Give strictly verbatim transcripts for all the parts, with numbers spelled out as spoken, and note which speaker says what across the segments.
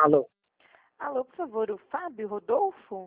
Speaker 1: Alô?
Speaker 2: Alô, por favor, o Fábio Rodolfo?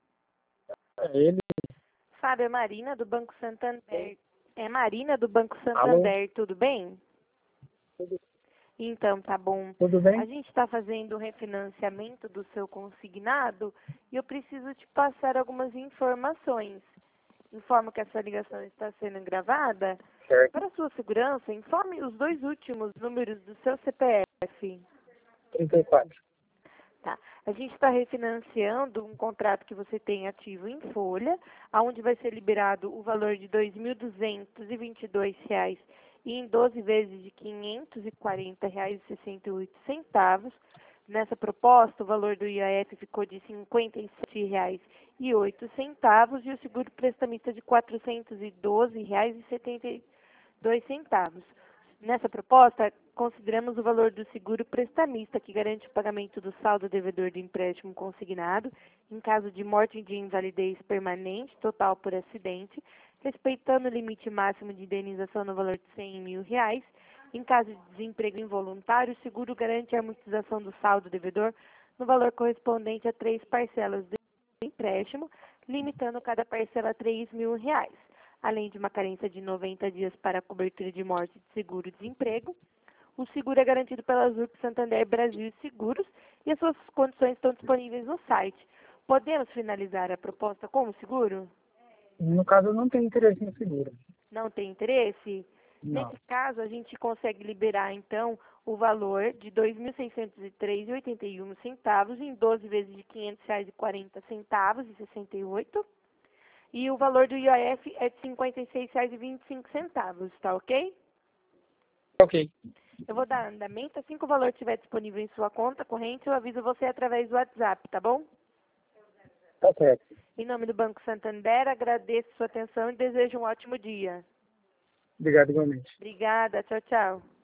Speaker 1: É ele?
Speaker 2: Fábio, é Marina do Banco Santander. É Marina do Banco
Speaker 1: Alô?
Speaker 2: Santander, tudo bem?
Speaker 1: Tudo,
Speaker 2: Então, tá bom.
Speaker 1: tudo
Speaker 2: A
Speaker 1: bem?
Speaker 2: gente está fazendo o refinanciamento do seu consignado e eu preciso te passar algumas informações. Informo que essa ligação está sendo gravada.
Speaker 1: Certo.
Speaker 2: Para sua segurança, informe os dois últimos números do seu C P F.
Speaker 1: trinta e quatro.
Speaker 2: Tá. A gente está refinanciando um contrato que você tem ativo em folha, onde vai ser liberado o valor de dois mil duzentos e vinte e dois reais e em doze vezes de quinhentos e quarenta reais e sessenta e oito centavos. Nessa proposta, o valor do I A F ficou de cinquenta e sete reais e oito centavos e o seguro prestamista de quatrocentos e doze reais e setenta e dois centavos. Nessa proposta, consideramos o valor do seguro prestamista, que garante o pagamento do saldo devedor do empréstimo consignado, em caso de morte de invalidez permanente, total por acidente, respeitando o limite máximo de indenização no valor de cem mil reais. Em caso de desemprego involuntário, o seguro garante a amortização do saldo devedor no valor correspondente a três parcelas do empréstimo, limitando cada parcela a três mil reais. Além de uma carência de noventa dias para a cobertura de morte de seguro-desemprego. O seguro é garantido pela Z U P Santander Brasil Seguros e as suas condições estão disponíveis no site. Podemos finalizar a proposta com o seguro?
Speaker 1: No caso, eu não tenho interesse no seguro.
Speaker 2: Não tem interesse?
Speaker 1: Não.
Speaker 2: Nesse caso, a gente consegue liberar, então, o valor de dois mil seiscentos e três reais e oitenta e um centavos em doze vezes de quinhentos reais e quarenta centavos e sessenta e oito. E o valor do I A F é de cinquenta e seis reais e vinte e cinco centavos, tá ok?
Speaker 1: Ok.
Speaker 2: Eu vou dar andamento, assim que o valor estiver disponível em sua conta corrente, eu aviso você através do WhatsApp, tá bom?
Speaker 1: Tá certo.
Speaker 2: Em nome do Banco Santander, agradeço sua atenção e desejo um ótimo dia.
Speaker 1: Obrigado igualmente.
Speaker 2: Obrigada, tchau, tchau.